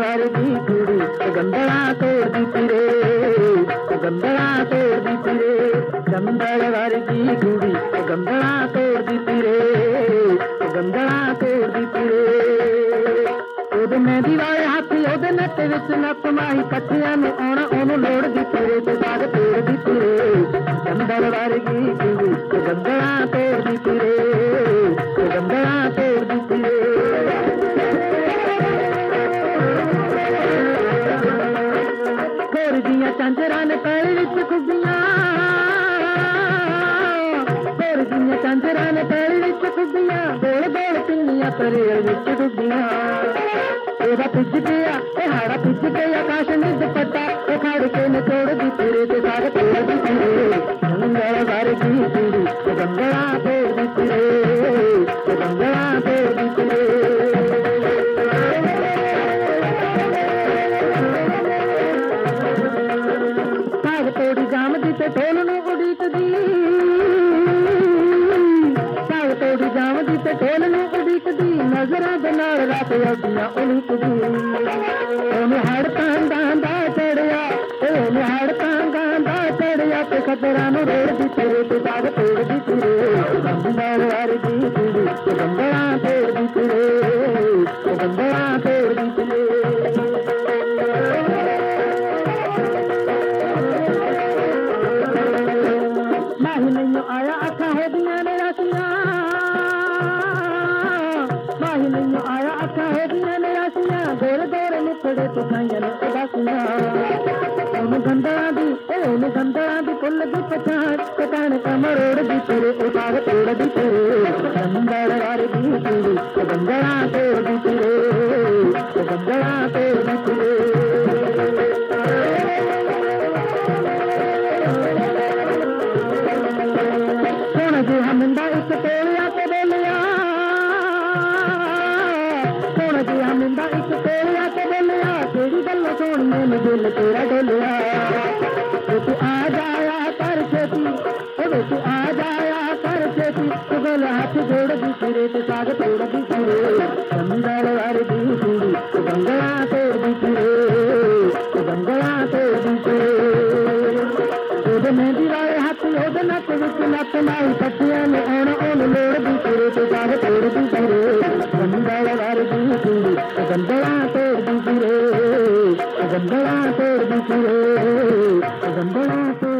वर्गी कुड़ी गंदड़ा तोड़दी फिरे, गंदड़ा तोड़दी फिरे, चंदड़ वर्गी कुड़ी गंदड़ा तोड़दी फिरे, गंदड़ा तोड़दी फिरे। ਉਹਦੇ ਮਹਿੰਦੀ ਵਾਲੇ ਹਾਥੀ ਉਹਦੇ ਨੱਕ ਵਿੱਚ ਨੱਪ ਮਾਹੀ ਕੱਠਿਆਂ ਨੂੰ ਆਉਣਾ ਉਹਨੂੰ ਲੋੜਦੀ ਫਿਰੇ ਤੇ ਸਾਗ ਤੋੜਦੀ ਫਿਰੇ, ਚੰਦੜ ਵਰਗੀ ਕੁੜੀ ਗੰਦੜਾ ਤੋੜਦੀ ਫਿਰੇ, ਗੰਦੜਾ ਤੋੜਦੀ ਫਿਰੇ। ਗੋਰ ਦੀਆਂ ਚਾਂਜਰਾਂ ਨੇ ਪੈਰ ਵਿੱਚ ਖੁੱਬੀਆਂ, ਗੋਰ ਦੀਆਂ ਚਾਂਜਰਾਂ ਨੇ ਪੈਰ ਵਿੱਚ ਖੁੱਬੀਆਂ, ਗੋਲ ਗੋਲ ਪਿੰਨੀਆਂ ਪਰੇਲ ਵਿੱਚ ਡੁੱਬੀਆਂ। ਉਹਦਾ ਪੁੱਜ ਗਿਆ ਇਹ ਹਾੜਾ ਪੁੱਜ ਗਿਆ ਆਕਾਸ਼ ਨੇ ਦੁਪੱਟਾ ਉਹ ਖੜ ਕੇ ਨਚੋੜਦੀ ਫਿਰੇ ਤੇ ਸਾਗ ਤੋੜਦੀ ਫਿਰੇ, ਚੰਦੜ ਵਰਗੀ ਕੁੜੀ ਗੰਦੜਾ ਤੋੜਦੀ ਫਿਰੇ, ਗੰਦੜਾ ਤੋੜਦੀ ਫਿਰੇ। ਸਾਗ ਤੋੜੀ ਜਾਮਦੀ ਤੇ ਢੋਲ ਨੂੰ ਉਡੀਕਦੀ, ਸਾਗ ਤੋੜੀ ਜਾਮਦੀ ਤੇ ਢੋਲ ਨੂੰ ਉਡੀਕਦੀ, ਨਜ਼ਰਾਂ ਦੇ ਨਾਲ ਰਾਤ ਅੱਡੀਆਂ ਉਲੀਕਦੀ। ਉਹਨੂੰ ਹੜ ਤਾਂਗਾਂ ਦਾ ਚੜਿਆ, ਉਹਨੂੰ ਹੜ ਤਾਂਗਾਂ ਦਾ ਚੜਿਆ ਤੇ ਖਤਰਾਂ ਨੂੰ ਰੋੜਦੀ ਫਿਰੇ ਤੇ ਸਾਗ ਤੋੜਦੀ ਫਿਰੇ, ਚੰਦੜ ਵਰਗੀ ਕੁੜੀ ਗੰਦੜਾ ਤੋੜਦੀ ਫਿਰੇ, ਗੰਦੜਾ ਤੋੜਦੀ ਫਿਰੇ। ਮਾਹੀ ਮੈਨੂੰ ਆਇਆ ਅੱਖਾਂ ਹੋ ਗਈਆਂ ਨੇ ਰਾਸੀਆਂ, ਮਾਹੀ ਮੈਨੂੰ ਆਇਆ ਅੱਖਾਂ ਹੋ ਗਈਆਂ ਨੇ ਰਾਸੀਆਂ, ਗੋਰੇ ਗੋਰੇ ਨਿਪੜੇ ਤੇ ਖਾਈਆਂ ਨੇ ਉਦਾਸੀਆਂ। ਉਹਨੂੰ ਗੰਦਲਾਂ ਦੀ ਉਹਨੂੰ ਗੰਦਲਾਂ ਦੀ ਫੁੱਲ ਦੀ ਪਛਾਣ ਪਛਾਣ ਕਮਰੋੜਦੀ ਫਿਰੇ ਉਹ ਸਾਗ ਤੋੜਦੀ ਫਿਰੇ, ਚੰਦੜ ਵਰਗੀ ਕੁੜੀ ਗੰਦਲਾਂ ਤੋੜਦੀ ਫਿਰੇ, ਗੰਦਲਾਂ ਤੋੜਦੀ ਫਿਰੇ। ਸੋਹਣਾ ਜਿਹਾ ਮੁੰਡਾ ਇੱਕ ਤੋਲਿਆ ਤੇ ਬੋਲਿਆ, ਸੋਹਣਾ ਜਿਹਾ ਮੁੰਡਾ ਇੱਕ ਤੋਲਿਆ ਤੇ ਬੋਲਿਆ, ਤੇਰੀ ਗੱਲਾਂ ਸੋਹਣੀਏ ਨੂੰ ਦਿਲ ਤੇਰਾ ਡੋਲਿਆ। ਵੇ ਤੂੰ ਆ ਜਾਇਆ ਕਰ ਛੇਤੀ, ਵੇ ਤੂੰ ਆ ਜਾਇਆ ਕਰ ਛੇਤੀ, ਤੂੰ ਗਲ ਹੱਥ ਜੋੜਦੀ ਫਿਰੇ ਤੇ ਸਾਗ ਤੋੜਦੀ ਫਿਰੇ, ਚੰਦੜ ਵਰਗੀ ਕੁੜੀ ਗੰਦੜਾ ਤੋੜਦੀ ਫਿਰੇ, ਗੰਦੜਾ ਤੋੜਦੀ ਫਿਰੇ। ਉਹਦੇ ਮਹਿੰਦੀ ਵਾਲੇ ਹਾਥੀ ਉਹਦੇ ਨੱਕ ਵਿੱਚ ਨੱਪ ਮਾਹੀ ਕੱਠਿਆਂ ਨੂੰ ਆਉਣਾ ਉਹਨੂੰ ਲੋੜਦੀ ਫਿਰੇ ਤੇ ਸਾਗ ਤੋੜਦੀ ਫਿਰੇ, ਚੰਦੜ ਵਰਗੀ ਕੁੜੀ ਗੰਦੜਾ ਤੋੜਦੀ ਫਿਰੇ, ਗੰਦੜਾ ਤੋੜਦੀ ਫਿਰੇ, ਗੰਦੜਾ ਤੋੜਦੀ ਫਿਰੇ।